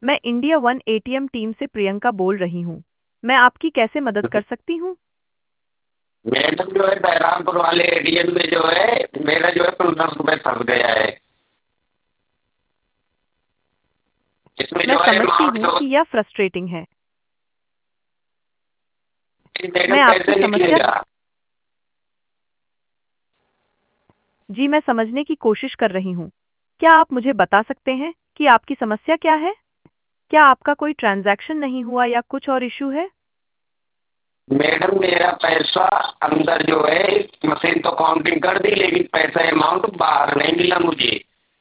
मैं India one ATM team से प्रियंका बोल रही हूँ। मैं आपकी कैसे मदद कर सकती हूँ? मैडम जो है बहरामपुर वाले एटीएम में जो है मेरा जो है 15 रुपये फंस गया है। इसमें मैं जो है समझती अमाउंट हूँ जो कि यह फ्रस्ट्रेटिंग है। मैडम मैं आपकी कैसे समस्या निकलेगा? जी मैं समझने की कोशिश कर रही हूँ। क्या आप मुझे बता सकते हैं कि आपकी समस्या क्या है? क्या आपका कोई ट्रांजैक्शन नहीं हुआ या कुछ और इशू है? मैडम मेरा पैसा अंदर जो है मशीन तो काउंटिंग कर दी लेकिन पैसा अमाउंट बाहर नहीं मिला मुझे।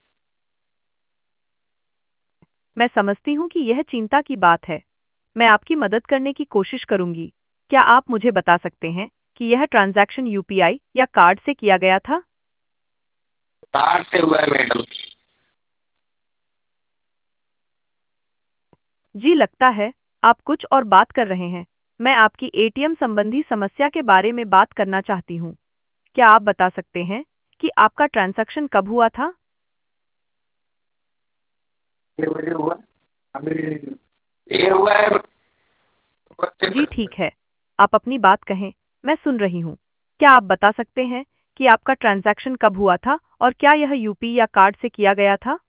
मैं समझती हूँ कि यह चिंता की बात है। मैं आपकी मदद करने की कोशिश करूंगी। क्या आप मुझे बता सकते हैं कि यह ट्रांजैक्शन यूपीआई या कार्ड से किया गया था? कार्ड से हुआ है मैडम। जी लगता है आप कुछ और बात कर रहे हैं। मैं आपकी एटीएम संबंधी समस्या के बारे में बात करना चाहती हूँ। क्या आप बता सकते हैं कि आपका ट्रांजैक्शन कब हुआ था? ये मुझे हुआ अभी ये हुआ है जी ठीक है। आप अपनी बात कहें, मैं सुन रही हूँ। क्या आप बता सकते हैं कि आपका ट्रांजैक्शन कब हुआ था और क्या यह यूपी या कार्ड से किया गया था?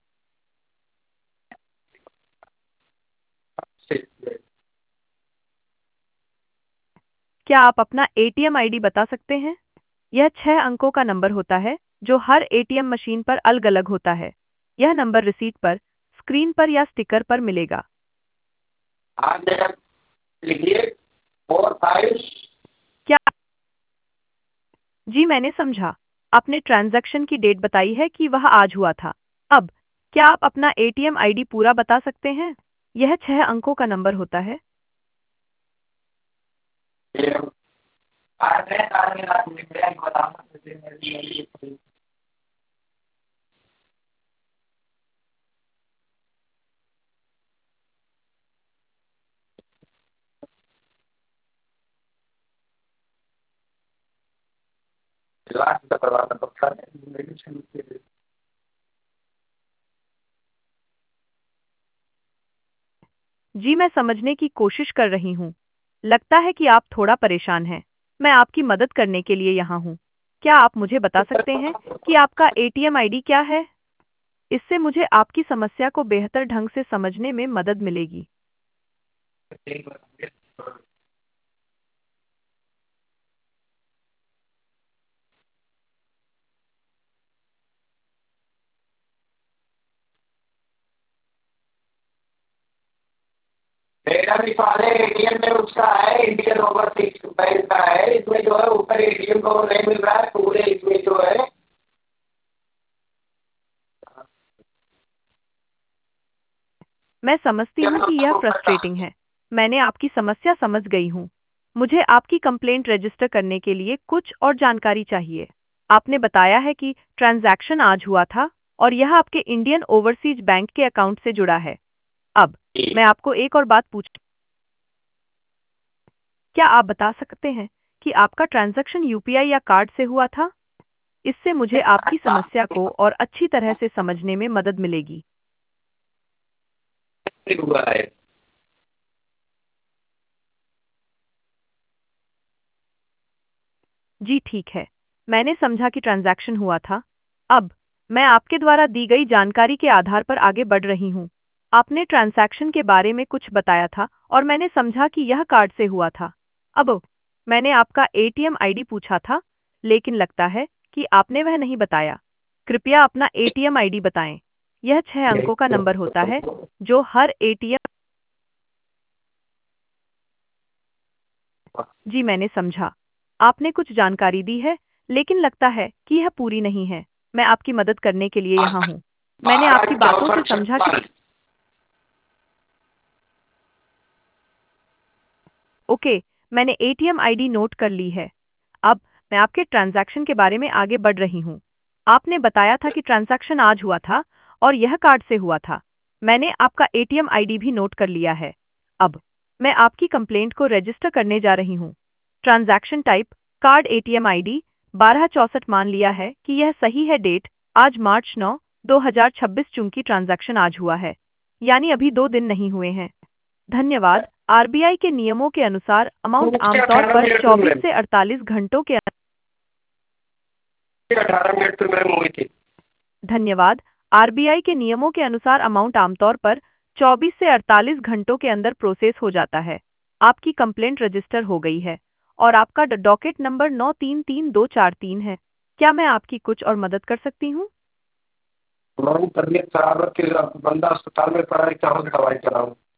क्या आप अपना एटीएम आईडी बता सकते हैं? यह 6 अंकों का नंबर होता है जो हर एटीएम मशीन पर अलग-अलग होता है। यह नंबर रिसीट पर, स्क्रीन पर या स्टिकर पर मिलेगा। आज मैडम लिखिए 45। क्या जी मैंने समझा। आपने ट्रांजैक्शन की डेट बताई है कि वह आज हुआ था। अब क्या आप अपना एटीएम आईडी पूरा बता सकते हैं? यह 6 अंकों का नंबर होता है। लास्ट करवा पक्का है। जी मैं समझने की कोशिश कर रही हूँ। लगता है कि आप थोड़ा परेशान हैं। मैं आपकी मदद करने के लिए यहाँ हूँ। क्या आप मुझे बता सकते हैं कि आपका एटीएम आईडी क्या है? इससे मुझे आपकी समस्या को बेहतर ढंग से समझने में मदद मिलेगी। मेरा भी सारे एटीएम में उसका है इंडियन ओवरसीज बैंक का है। इसमें जो है ऊपर एटीएम को नहीं मिल रहा है पूरे इसमें जो है। मैं समझती हूँ कि यह फ्रस्ट्रेटिंग है। मैंने आपकी समस्या समझ गई हूँ। मुझे आपकी कंप्लेंट रजिस्टर करने के लिए कुछ और जानकारी चाहिए। आपने बताया है कि ट्रांजैक्शन आज हुआ था और यह आपके इंडियन ओवरसीज बैंक के अकाउंट से जुड़ा है। अब मैं आपको एक और बात पूछ क्या आप बता सकते हैं कि आपका ट्रांजैक्शन यूपीआई या कार्ड से हुआ था? इससे मुझे आपकी समस्या को और अच्छी तरह से समझने में मदद मिलेगी। हुआ है। जी ठीक है। मैंने समझा कि ट्रांजैक्शन हुआ था। अब मैं आपके द्वारा दी गई जानकारी के आधार पर आगे बढ़ रही हूँ। आपने ट्रांजैक्शन के बारे में कुछ बताया था और मैंने समझा कि यह कार्ड से हुआ था। अब मैंने आपका एटीएम आईडी पूछा था, लेकिन लगता है कि आपने वह नहीं बताया। कृपया अपना एटीएम आईडी बताएं। यह 6 अंकों का नंबर होता है जो हर एटीएम जी मैंने समझा। आपने कुछ जानकारी दी है, लेकिन लगता है कि यह पूरी नहीं है। मैं आपकी मदद करने के लिए यहाँ हूँ। मैंने आपकी बातों से समझा कि 12 64 56। ओके, मैंने एटीएम आईडी नोट कर ली है। अब मैं आपके ट्रांजैक्शन के बारे में आगे बढ़ रही हूँ। आपने बताया था कि ट्रांजैक्शन आज हुआ था और यह कार्ड से हुआ था। मैंने आपका एटीएम आईडी भी नोट कर लिया है। अब मैं आपकी कंप्लेंट को रजिस्टर करने जा रही हूँ। Transaction type card ATM ID 1264 मान लिया है कि यह सही है। डेट आज मार्च 9, 2026 चूंकि ट्रांजैक्शन आज हुआ है। यानी अभी 2 दिन नहीं हुए हैं। धन्यवाद। आरबीआई के नियमों के अनुसार अमाउंट उसके आमतौर 18 पर मिनट तो 24 मैम, से 48 घंटों के 18 मिनट तो मैम हुई थी। धन्यवाद। आरबीआई के नियमों के अनुसार अमाउंट आमतौर पर 24 से 48 घंटों के अंदर प्रोसेस हो जाता है। आपकी कंप्लेंट रजिस्टर हो गई है और आपका डॉकेट नंबर 933243 है। क्या मैं आपकी कुछ और मदद कर सकती हूँ? मैम तबीयत खराब है, फिर अब बंदा अस्पताल में पड़ा है, कहाँ से दवाई कराऊँ?